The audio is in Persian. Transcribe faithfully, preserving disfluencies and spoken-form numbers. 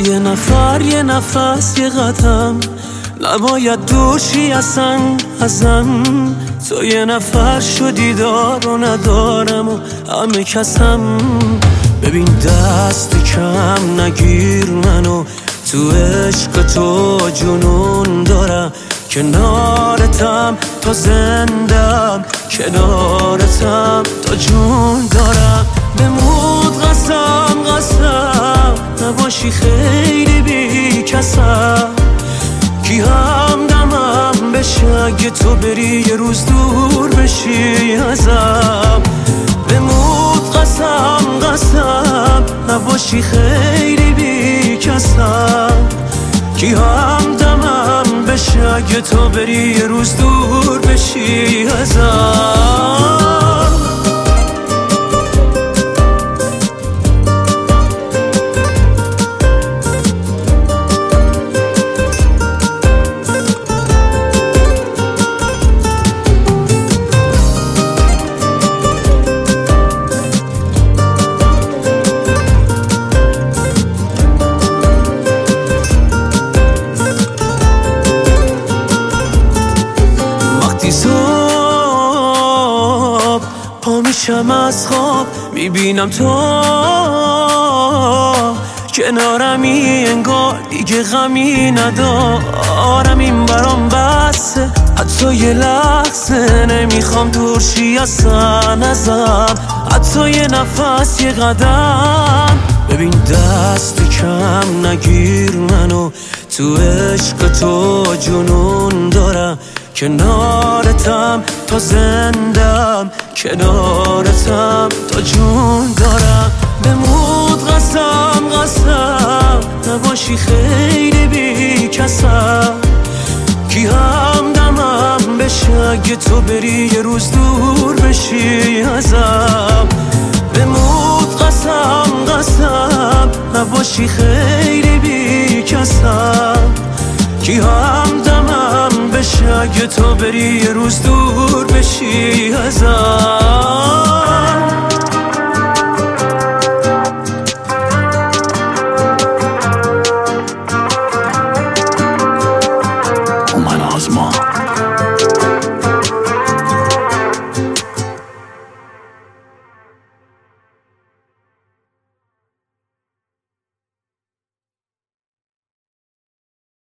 یه نفر یه نفس یه قدم نباید دورشی اصلا ازم. تو یه نفر شدی دار و ندارم و همه کسم. ببین دست کم نگیر منو، تو عشق تو جنون دارم. کنارتم تا زندم، کنارتم تا جون دارم. بمود قسم قسم نباشی خیلی بی کسم. کی هم دمم بشه اگه تو بری یه روز دور بشی ازم. بمود قسم قسم نباشی خیلی بی کسم. کی هم دمم بشه اگه تو بری یه روز دور بشی ازم. پا میشم از خواب میبینم تو کنارمی، انگار دیگه غمی ندارم. این برام بسه حتی یه لحظه نمیخوام دورشی اصلا ازم. حتی یه نفس یه قدم. ببین دست کم نگیر منو، تو عشق تو جنون دارم. کنارتم تا زندم، کنارتم تا جون دارم. بمود قسم قسم نباشی خیلی بی کسم. کی هم دمم بشه اگه تو بری یه روز دور بشی ازم. بمود قسم قسم نباشی خیلی بی کسم. کی هم دمم بشه اگه تو بری یه روز دور بشی ازم.